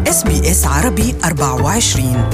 SBS عربي 24.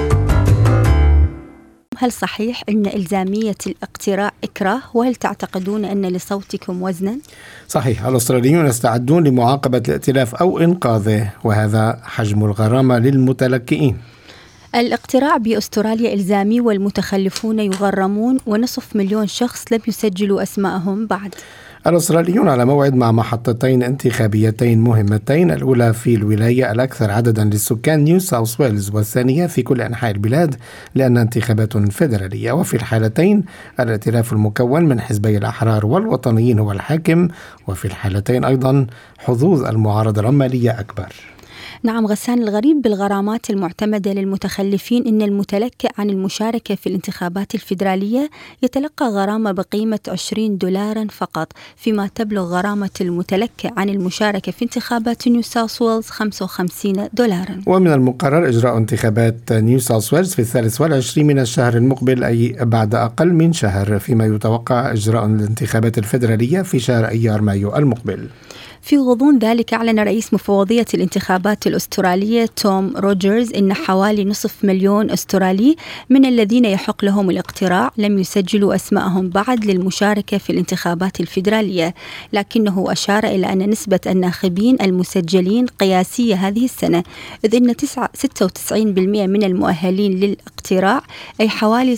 هل صحيح أن إلزامية الاقتراع إكراه؟ وهل تعتقدون أن لصوتكم وزنا؟ صحيح، الأستراليون يستعدون لمعاقبة الائتلاف أو إنقاذه، وهذا حجم الغرامة للمتلكئين. الاقتراع بأستراليا إلزامي والمتخلفون يغرمون، ونصف مليون شخص لم يسجلوا أسماءهم بعد. الأستراليون على موعد مع محطتين انتخابيتين مهمتين، الأولى في الولاية الأكثر عددا للسكان نيو ساوث ويلز، والثانية في كل أنحاء البلاد لأنها انتخابات فيدرالية. وفي الحالتين الائتلاف المكون من حزبي الأحرار والوطنيين هو الحاكم، وفي الحالتين أيضا حظوظ المعارضة العمالية أكبر. نعم غسان، الغريب بالغرامات المعتمدة للمتخلفين إن المتلكئ عن المشاركة في الانتخابات الفيدرالية يتلقى غرامة بقيمة $20 فقط، فيما تبلغ غرامة المتلكئ عن المشاركة في انتخابات نيو ساوث ويلز $25. ومن المقرر إجراء انتخابات نيو ساوث ويلز في 23 من الشهر المقبل، أي بعد أقل من شهر، فيما يتوقع إجراء الانتخابات الفيدرالية في شهر أيار مايو المقبل. في غضون ذلك أعلن رئيس مفوضية الانتخابات الأسترالية توم روجرز إن حوالي نصف مليون أسترالي من الذين يحق لهم الاقتراع لم يسجلوا أسماءهم بعد للمشاركة في الانتخابات الفيدرالية، لكنه أشار إلى أن نسبة الناخبين المسجلين قياسية هذه السنة، إذ أن 96% من المؤهلين للاقتراع، أي حوالي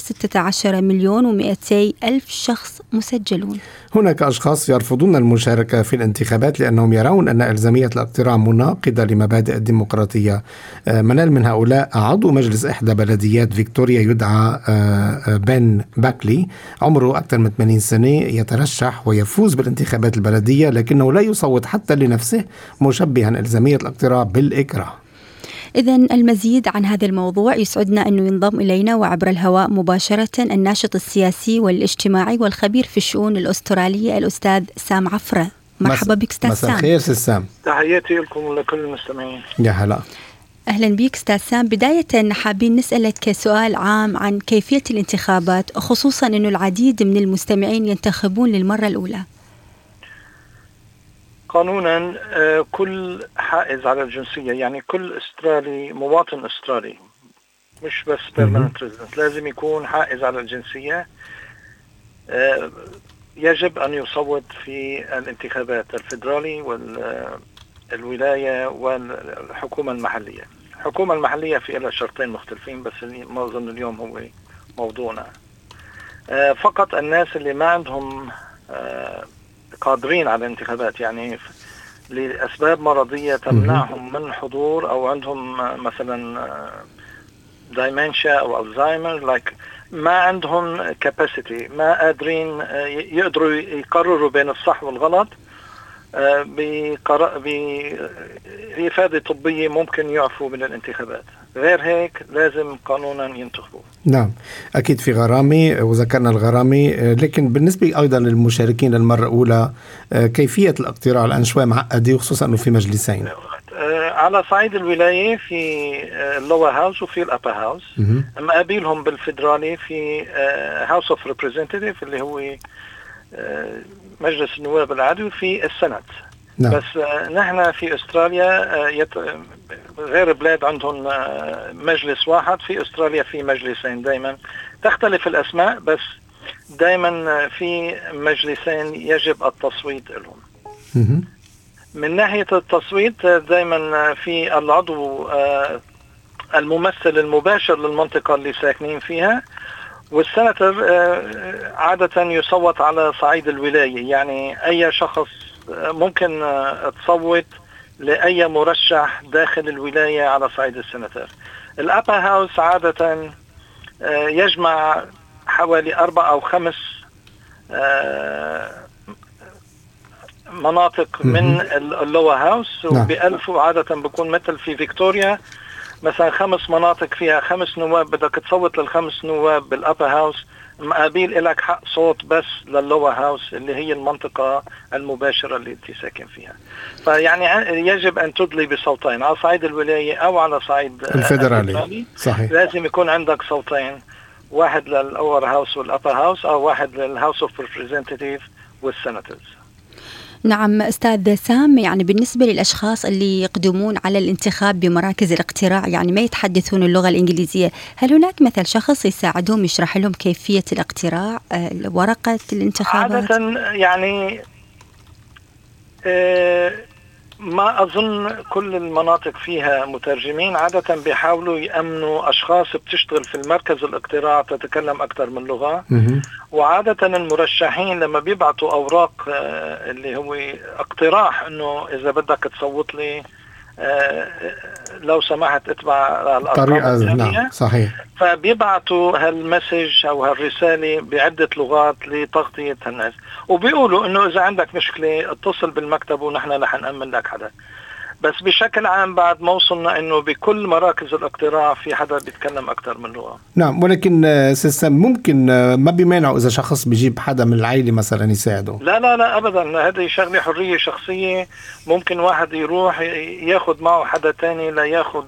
16,200,000 شخص مسجلون. هناك أشخاص يرفضون المشاركة في الانتخابات لأنهم يرون أن إلزامية الاقتراع مناقضة لمبادئ الديمقراطية. منال من هؤلاء عضو مجلس إحدى بلديات فيكتوريا يدعى بن باكلي، عمره أكثر من 80 سنة، يترشح ويفوز بالانتخابات البلدية لكنه لا يصوت حتى لنفسه، مشبها إلزامية الاقتراع بالإكراه. إذن المزيد عن هذا الموضوع يسعدنا أنه ينضم إلينا وعبر الهواء مباشرة الناشط السياسي والاجتماعي والخبير في الشؤون الأسترالية الأستاذ سام عفرة. مرحبا بك أستاذ سام. مساء الخير سام. تحياتي لكم ولكل المستمعين. يا هلا. أهلا بك أستاذ سام. بداية حابين نسألك سؤال عام عن كيفية الانتخابات، خصوصا أنه العديد من المستمعين ينتخبون للمرة الأولى. قانونا كل حائز على الجنسية، يعني كل استرالي مواطن استرالي، مش بس permanent resident، لازم يكون حائز على الجنسية، يجب أن يصوت في الانتخابات الفيدرالي والولاية والحكومة المحلية. الحكومة المحلية في لها شرطين مختلفين، بس ما أظن اليوم هو موضوعنا. فقط الناس اللي ما عندهم قادرين على الانتخابات، يعني لأسباب مرضية تمنعهم من حضور، أو عندهم مثلا دايمنشيا أو ألزهايمر، ما عندهم كاباسيتي، ما قادرين يقدروا يقرروا بين الصح والغلط بإفادة طبية، ممكن يعفوا من الانتخابات. غير هيك لازم قانونا ينتخبوا. نعم أكيد في غرامة، وذكرنا الغرامة، لكن بالنسبة أيضا للمشاركين للمرة الأولى كيفية الاقتراع الآن شوي معقدة، وخصوصا أنه في مجلسين. على صعيد الولاية في اللور هاوس وفي الأبر هاوس، مقابلهم بالفيدرالي في هاوس اوف ريبريزنتيتيف اللي هو مجلس النواب العادي، وفي السنت. نعم. بس نحن في أستراليا غير بلاد عندهم مجلس واحد، في أستراليا في مجلسين، دايما تختلف الأسماء، بس دايما في مجلسين يجب التصويت لهم. من ناحية التصويت دايما في العضو الممثل المباشر للمنطقة اللي ساكنين فيها، والسناتر عادة يصوت على صعيد الولاية، يعني أي شخص ممكن تصوت لأي مرشح داخل الولاية على صعيد السناتر. الأبر هاوس عادة يجمع حوالي 4 أو 5 مناطق من اللور هاوس، وبألف عادة بيكون مثل في فيكتوريا مثلا 5 مناطق فيها 5 نواب، بدك تصوت لل5 نواب بالأبر هاوس، مقابل إلك حق صوت بس لللور هاوس اللي هي المنطقة المباشرة اللي انت ساكن فيها. فيعني يجب أن تدلي بصوتين على صعيد الولاية أو على صعيد الفيدرالي. صحيح. لازم يكون عندك صوتين، واحد للأور هاوس والأبر هاوس، أو واحد للهاوس اوف ريبريزنتيتيف والسناترز. نعم أستاذ سام، يعني بالنسبة للأشخاص اللي يقدمون على الانتخاب بمراكز الاقتراع يعني ما يتحدثون اللغة الإنجليزية، هل هناك مثل شخص يساعدهم يشرح لهم كيفية الاقتراع ورقة الانتخابات؟ عادة يعني ما أظن كل المناطق فيها مترجمين. عادة بيحاولوا يأمنوا أشخاص بتشتغل في المركز الاقتراع تتكلم أكثر من لغة. وعادة المرشحين لما بيبعتوا أوراق اللي هو اقتراح إنه إذا بدك تصوت لي لو سمحت اتبع الأرقام. نعم صحيح. فبيبعتوا هالمسج أو هالرسالة بعدة لغات لتغطية الناس، وبيقولوا إنه إذا عندك مشكلة اتصل بالمكتب ونحن رح نأمن لك حدا. بس بشكل عام بعد ما وصلنا إنه بكل مراكز الاقتراع في حدا بيتكلم أكثر من لغة. نعم، ولكن سيستم ممكن ما بيمانعوا إذا شخص بيجيب حدا من العائلة مثلا يساعده. لا أبدا، هذه شغلة حرية شخصية. ممكن واحد يروح ياخد معه حدا تاني لا ياخد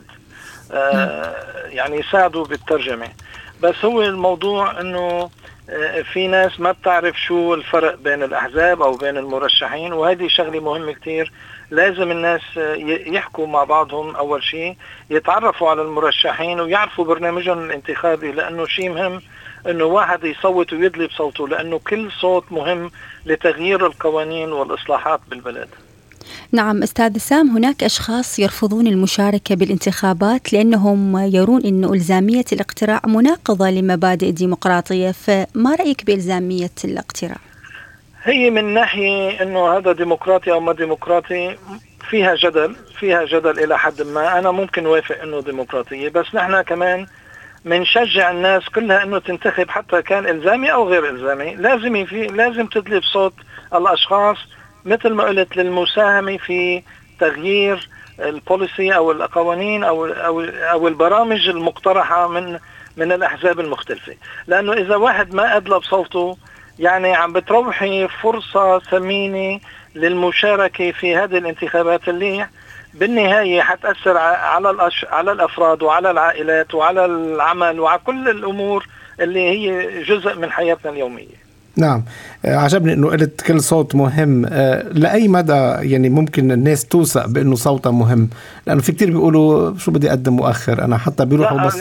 يعني يساعده بالترجمة. بس هو الموضوع انه في ناس ما بتعرف شو الفرق بين الأحزاب أو بين المرشحين، وهذه شغلة مهمة كتير. لازم الناس يحكوا مع بعضهم أول شيء، يتعرفوا على المرشحين ويعرفوا برنامجهم الانتخابي، لأنه شيء مهم أنه واحد يصوت ويدلي بصوته، لأنه كل صوت مهم لتغيير القوانين والإصلاحات بالبلد. نعم أستاذ سام، هناك أشخاص يرفضون المشاركة بالانتخابات لأنهم يرون أن إلزامية الاقتراع مناقضة لمبادئ الديمقراطية، فما رأيك بإلزامية الاقتراع؟ هي من ناحية أنه هذا ديمقراطي أو ما ديمقراطي فيها جدل إلى حد ما. أنا ممكن وافق أنه ديمقراطية، بس نحن كمان منشجع الناس كلها أنه تنتخب حتى كان إلزامي أو غير إلزامي. لازم تدلي بصوت الأشخاص مثل ما قلت للمساهمة في تغيير البوليسي أو القوانين أو البرامج المقترحة من الأحزاب المختلفة. لأنه إذا واحد ما أدلى بصوته يعني عم بتروحي فرصة ثمينة للمشاركة في هذه الانتخابات اللي بالنهاية حتأثر على الأفراد وعلى العائلات وعلى العمل وعلى كل الأمور اللي هي جزء من حياتنا اليومية. نعم، عجبني أنه قلت كل صوت مهم. لأي مدى يعني ممكن الناس توثق بأنه صوتها مهم؟ لأنه في كتير بيقولوا شو بدي أقدم مؤخر، أنا حتى بيروحوا بس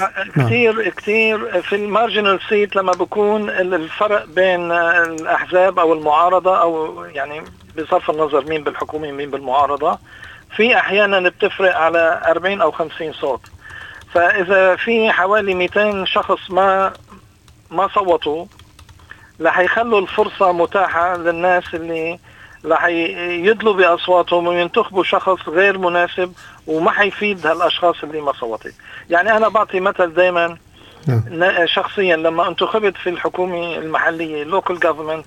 كتير في المارجنال سيت لما بكون الفرق بين الأحزاب أو المعارضة أو يعني بصرف النظر مين بالحكومة مين بالمعارضة، في أحيانا بتفرق على 40 أو 50 صوت. فإذا في حوالي 200 شخص ما صوتوا رح يخلوا الفرصة متاحة للناس اللي رح يدلوا بأصواتهم وينتخبوا شخص غير مناسب وما حيفيد هالأشخاص اللي ما صوتوا. يعني أنا بعطي مثل دايما شخصيا لما انتخبت في الحكومة المحلية local government،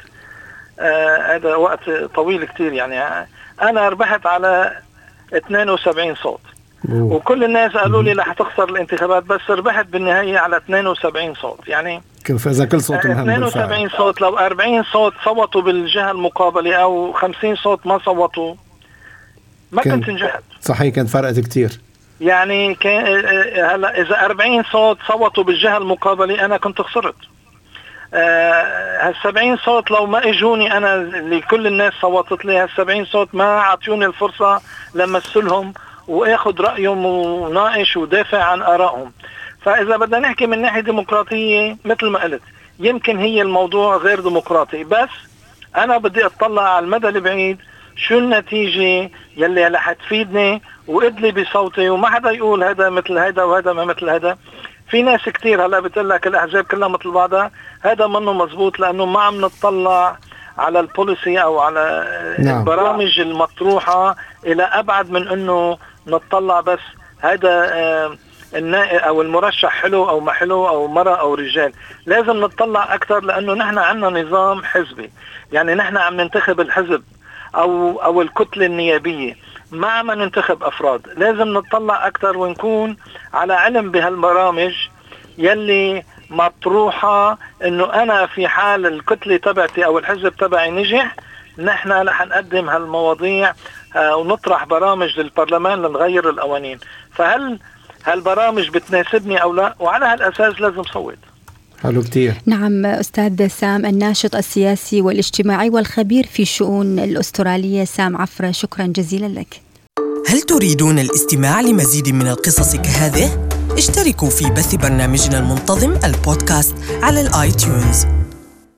هذا وقت طويل كتير، يعني أنا ربحت على 72 صوت وكل الناس قالوا لي رح تخسر الانتخابات، بس ربحت بالنهاية على 72 صوت. يعني إذا كل صوت مهم 72 صوت لو 40 صوت صوتوا بالجهة المقابلة أو 50 صوت ما صوتوا ما كنت نجحت. صحيح، كانت فرقت كتير. يعني هلا إذا 40 صوت صوتوا بالجهة المقابلة أنا كنت خسرت. هال70 صوت لو ما اجوني انا اللي كل الناس صوتت لي، هال70 صوت ما عطيوني الفرصة لمسلهم واخذ رأيهم وناقش ودافع عن آرائهم. فإذا بدنا نحكي من ناحية ديمقراطية مثل ما قلت يمكن هي الموضوع غير ديمقراطي، بس أنا بدي أطلع على المدى البعيد شو النتيجة يلي رح تفيدني وإدلي بصوتي، وما حدا يقول هذا مثل هذا وهذا ما مثل هذا. في ناس كتير هلا بتقول لك الأحزاب كلها مثل بعضها، هذا منه مزبوط لأنه ما عم نطلع على البوليسي أو على البرامج المطروحة إلى أبعد من أنه نطلع بس هذا النائب أو المرشح حلو أو ما حلو أو مرأة أو رجال. لازم نطلع أكثر لأنه نحن عندنا نظام حزبي، يعني نحن عم ننتخب الحزب أو الكتلة النيابية، ما عم ننتخب أفراد. لازم نطلع أكثر ونكون على علم بهالبرامج يلي مطروحة، إنه أنا في حال الكتلة تبعتي أو الحزب تبعي نجح نحن رح نقدم هالمواضيع ونطرح برامج للبرلمان لنغير القوانين. فهل هالبرامج بتناسبني أو لا؟ وعلى هالأساس لازم صوت. حلو كتير. نعم أستاذ سام، الناشط السياسي والاجتماعي والخبير في شؤون الأسترالية سام عفرة، شكرا جزيلا لك. هل تريدون الاستماع لمزيد من القصص كهذه؟ اشتركوا في بث برنامجنا المنتظم البودكاست على الآيتيونز.